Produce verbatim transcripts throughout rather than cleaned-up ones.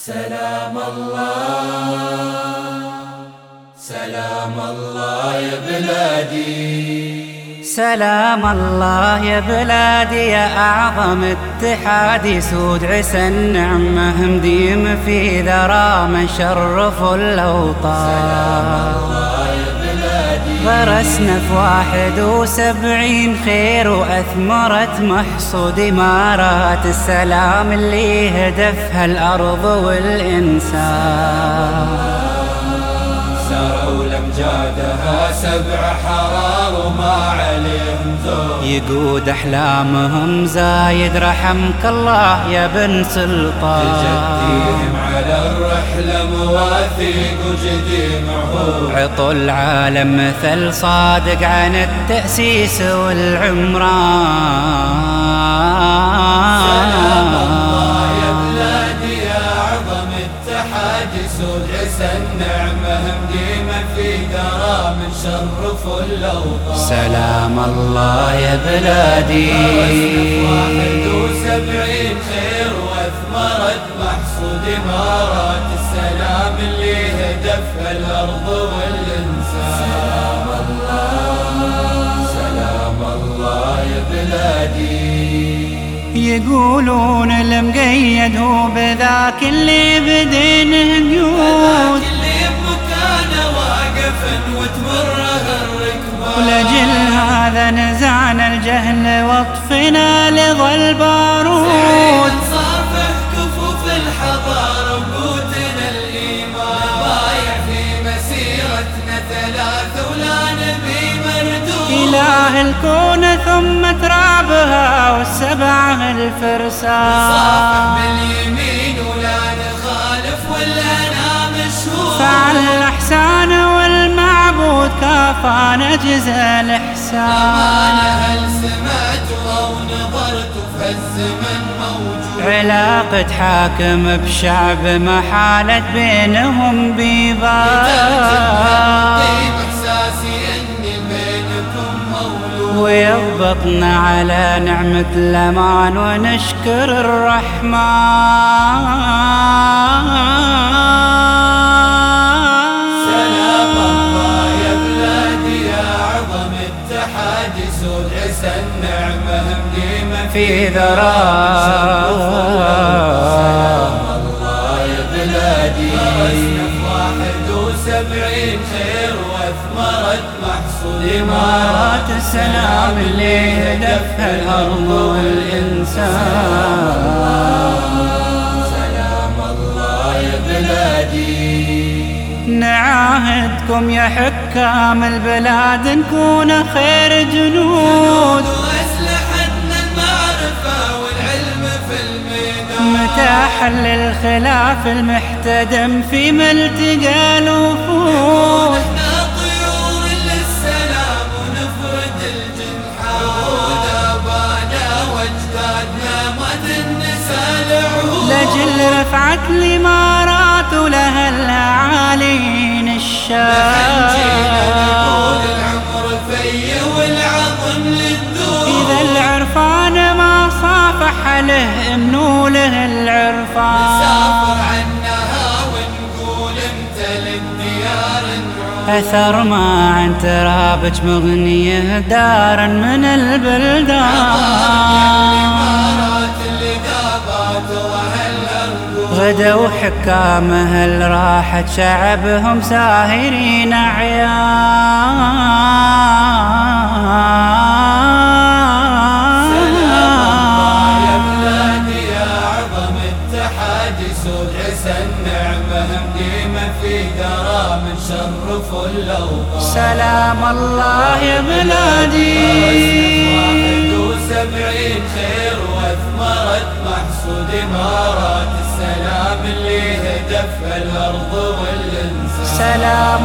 سلام الله سلام الله يا بلادي، سلام الله يا بلادي، يا أعظم اتحاد يسود عسى النعمة مديم في ذرى من شرف الأوطان. غرسنا في واحد وسبعين خير وأثمرت محصود إمارات السلام اللي هدفها الأرض والإنسان. سروا لمجادها سبع حرار وما عليهم ذوق، يقود أحلامهم زايد رحمك الله يا بن سلطان. لجديهم على الرحلة مواثيق وجدي معهود، عطوا العالم مثل صادق عن التأسيس والعمران. سلام الله يا بلادي، يا أعظم اتحاد يسود عسى النعمة مديمة في درى من شرف الأوطان. سلام الله يا بلادي، واحد وسبعين خير وأثمرت محصود إمارات السلام اللي هدفها الأرض والإنسان. سلام الله سلام الله يا بلادي، يقولون المقيد هو بذاك اللي بدينه قيود، اللي بمكانه واقف وتمره الركبان. ولجل هذا نزعنا الجهل وطفنا لظل بارود. صار في كفوف الحضارة وقوتنا الإيمان، ضايع في مسيرتنا ثلاثة ولا نبي مردود. إله الكون ثم ترابها والسبعة الفرسان، صافح باليمين ولا نخالف ولا مشهور. فعل الإحسان والمعبود كافانا جزاء الإحسان. أمانة هل سمعت أو نظرت في هالزمن موجود، علاقة حاكم بشعب ما حالت بينهم بيبان. إحساسي أني بينكم مولود، ويضبطنا على نعمة الأمان ونشكر الرحمن. سلام الله يا بلادي، يا أعظم اتحاد يسود عسى النعمة مديمة في ذرى. سلام الله يا بلادي، غرسنا في واحد وسبعين خير وأثمرت محصول إمارات السلام اللي هدفها الأرض والإنسان. سلام الله يا بلادي، نعاهدكم يا حكام البلاد نكون خير جنود، وأسلحتنا المعرفة والعلم في الميدان. متى حل الخلاف المحتدم في ملتقى الوفود. احنا طيور للسلام ونفرد الجنحان، وعود آبانا واجدادنا ما تنسى العهود. لجل رفعت الإمارات ولها الأعالين الشان. العمر في والعظم للدور، إذا العرفان ما صافح له منوله العرفان. نسافر عنها ونقول انت للديار نعود. أثر ما عن ترابك مغنيه دارا من البلدان. غدوا حكامه راحت شعبهم ساهرين أعيان. سلام الله يا بلادي، يا أعظم اتحاد يسود عسى النعمة مديمة في درى من شرف الأوطان. سلام الله يا بلادي، واحد وسبعين خير وأثمرت محصود إمارات السلام اللي هدفها الأرض والإنسان. سلام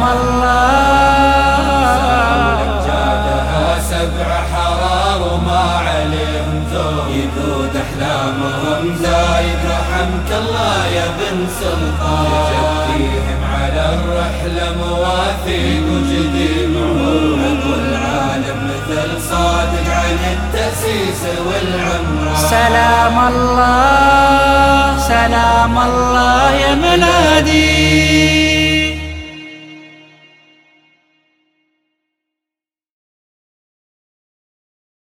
الله جادها سبع حرار وما عليهم ذوق، يقود أحلامهم زايد رحمك الله يا بن سلطان. جديهم على الرحلة مواثيق وجدي معهود، عطوا العالم مثل صادق عن التأسيس والعمران. سلام الله سلام الله يا بلادي